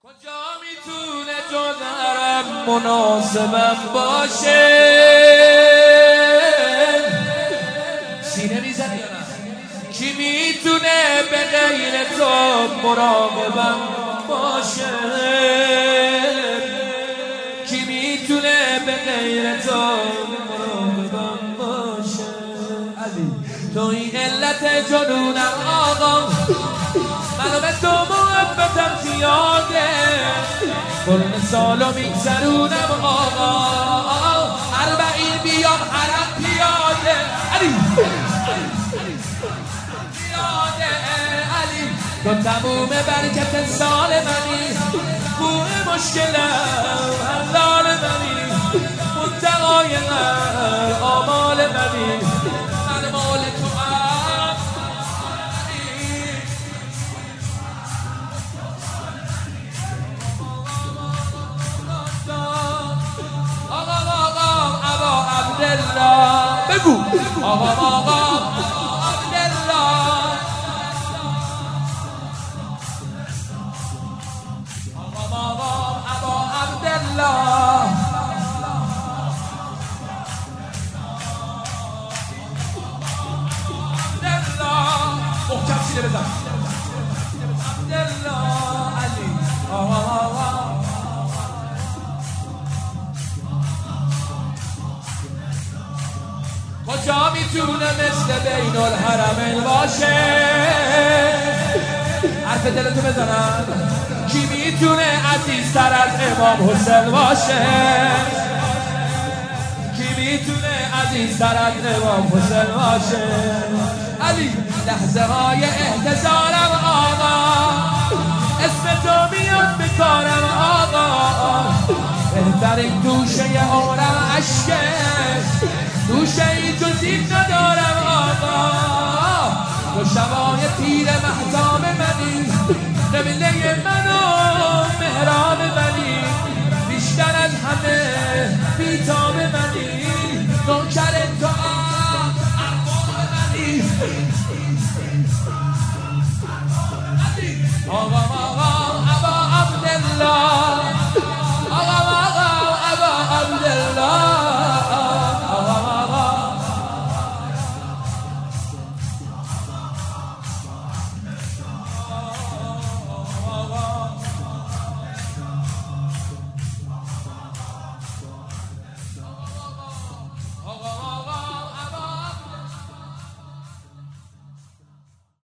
کجا میتونه جدرم مناسبم باشه؟ سینه میزنی یا نه؟ کی میتونه به غیر تو مراقبم باشه؟ کی میتونه به غیر تو مراقبم باشه؟ علی تو این علت جنونم آقا، منو به تو محبتم زیاده، قرن سالو میگذرونم آقا، 40 بیام حرم پیاده. علی پیاده علی، تو تموم برکت سال منی، بوه مشکلم حلال منی، منتقای آمال منی، من مال تو بگو آقا عبدالله، آقا عبدالله، محکم سینه بزن عبدالله علی. کجا میتونه مثل بین الحرمین باشه؟ حرف دلتو بزنم. کی میتونه عزیزتر از امام حسین باشه؟ کی میتونه عزیزتر از امام حسین باشه؟ علی لحظه های احتضارم آقا، اسم تو میاد به کارم آقا، بهترین دوشه عمرم عشقه، دوشه ای جزید ندارم آقا، تو شبای پیر محتام منی، قبله منو محراب منی، بیشتر از همه بیتاب منی، نوکر تو ارباب منی آقا.